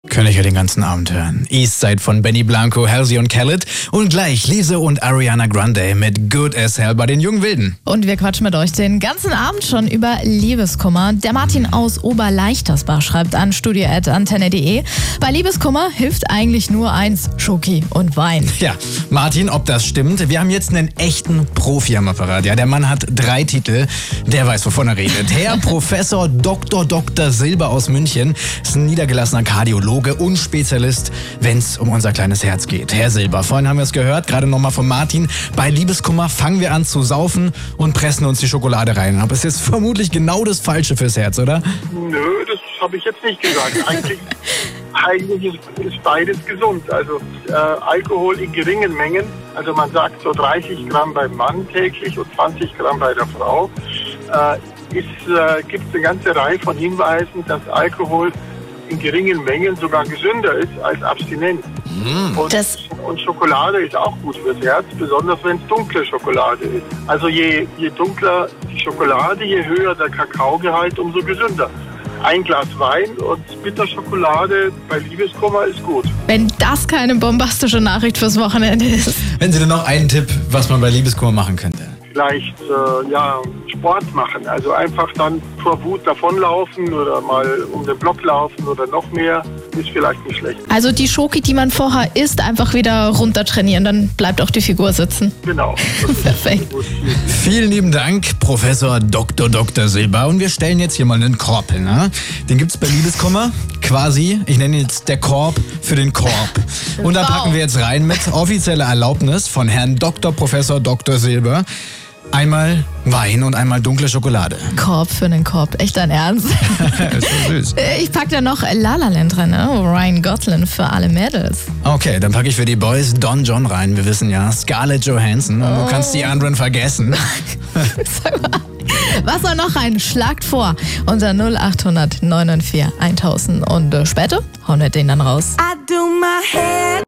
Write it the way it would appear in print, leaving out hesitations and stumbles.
Kann ich ja den ganzen Abend hören. Eastside von Benny Blanco, Halsey und Khaled. Und gleich Lizzo und Ariana Grande mit Good as Hell bei den Jungen Wilden. Und wir quatschen mit euch den ganzen Abend schon über Liebeskummer. Der Martin aus Oberleichtersbach schreibt an studio@antenne.de. Bei Liebeskummer hilft eigentlich nur eins: Schoki und Wein. Ja, Martin, ob das stimmt? Wir haben jetzt einen echten Profi am Apparat. Ja, der Mann hat 3 Titel. Der weiß, wovon er redet. Herr Professor Dr. Silber aus München ist ein niedergelassener Kardiologe und Spezialist, wenn es um unser kleines Herz geht. Herr Silber, vorhin haben wir es gehört, gerade nochmal von Martin. Bei Liebeskummer fangen wir an zu saufen und pressen uns die Schokolade rein. Aber es ist vermutlich genau das Falsche fürs Herz, oder? Nö, das habe ich jetzt nicht gesagt. Eigentlich ist beides gesund. Also Alkohol in geringen Mengen, also man sagt so 30 Gramm beim Mann täglich und 20 Gramm bei der Frau, gibt es eine ganze Reihe von Hinweisen, dass Alkohol in geringen Mengen sogar gesünder ist als Abstinenz. Und Schokolade ist auch gut fürs Herz, besonders wenn es dunkle Schokolade ist. Also je dunkler die Schokolade, je höher der Kakaogehalt, umso gesünder. Ein Glas Wein und Bitterschokolade bei Liebeskummer ist gut. Wenn das keine bombastische Nachricht fürs Wochenende ist. Wenn Sie denn noch einen Tipp, was man bei Liebeskummer machen könnte? Vielleicht Sport machen, also einfach dann vor Wut davonlaufen oder mal um den Block laufen oder noch mehr, ist vielleicht nicht schlecht. Also die Schoki, die man vorher isst, einfach wieder runter trainieren, dann bleibt auch die Figur sitzen. Genau. Perfekt. Vielen lieben Dank, Professor Dr. Silber. Und wir stellen jetzt hier mal einen Korb hin. Ne? Den gibt's bei Liebeskummer quasi, ich nenne ihn jetzt der Korb für den Korb. Und da packen wir jetzt rein mit offizieller Erlaubnis von Herrn Professor Dr. Silber. Einmal Wein und einmal dunkle Schokolade. Korb für den Korb. Echt dein Ernst? Ist so süß. Ich pack da noch La La Land rein, ne? Ryan Gosling für alle Mädels. Okay, dann packe ich für die Boys Don John rein. Wir wissen ja, Scarlett Johansson. Und du kannst die anderen vergessen. Sag mal, was soll noch rein? Schlagt vor unter 0800 994 1000 und später hauen wir den dann raus. I do my head